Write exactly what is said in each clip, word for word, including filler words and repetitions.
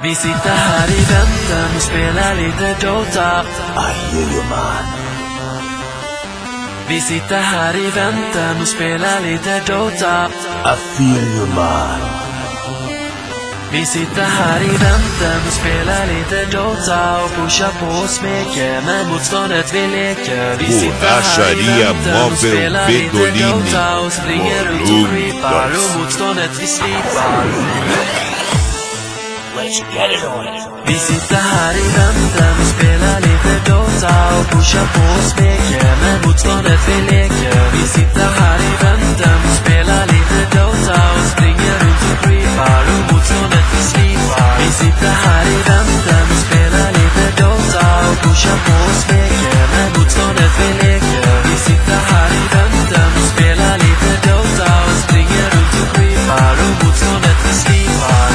Vi sitter här i väntan och spelar lite Dota. I hear you man. Vi sitter här i väntan och spelar lite Dota. I feel you man. Vi sitter här i väntan och spelar lite Dota och pushar på och smeker med motståndet vi leker. Vi sitter här i väntan och spelar lite Dota och springer runt och creepar och motståndet vi slipar. Let's get it on. Vi sitter här i väntan och spelar lite Dota och pushar på och smeker med motståndet vi leker. Vi sitter här i väntan och spelar lite Dota och springer runt och creepar och motståndet vi slipar. Vi sitter här i väntan och spelar lite Dota och pushar på och smeker med motståndet vi leker. Vi sitter här i väntan och spelar lite Dota och springer runt och creepar och motståndet vi slipar.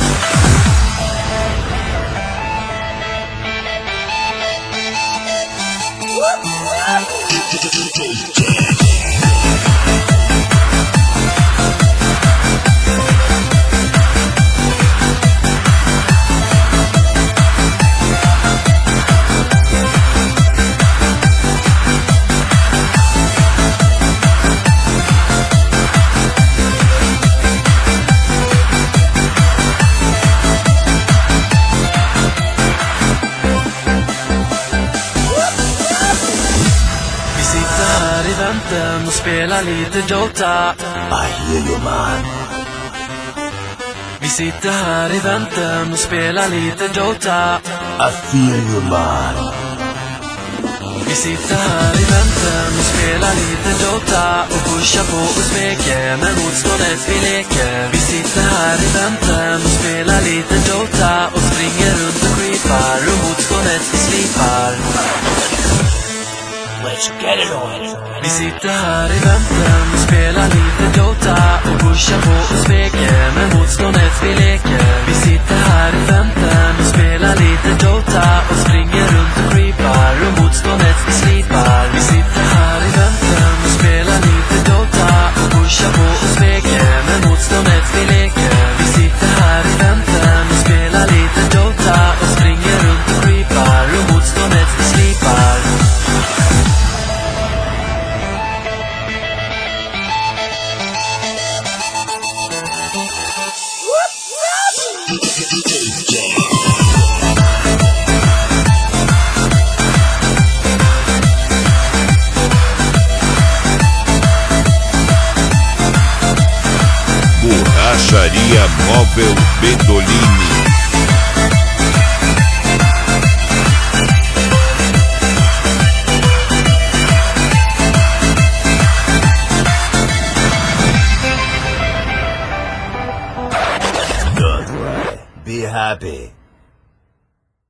Och spela lite Dota. I hear you man. Vi sitter här i väntan och spelar lite Dota. I feel you man. Vi sitter här i väntan och spelar lite Dota och pushar på och smeker med motståndet vi leker. Vi sitter här i väntan och spelar lite Dota och springer runt och creepar och motståndet vi slipar. Let's get it on. Vi sitter här i väntan och spelar lite Dota och pushar på och smeker med motståndet vi leker. Vi sitter här i väntan och spelar lite Dota och springer runt och creepar och motståndet vi slipar. Vi sitter här i väntan och spelar lite Dota och pushar på och smeker med motståndet vi leker. Vi sitter här i väntan och spelar lite Dota och springer runt och creepar och motståndet vi slipar. Borracharia Móvel Bedolini. Good. Be happy.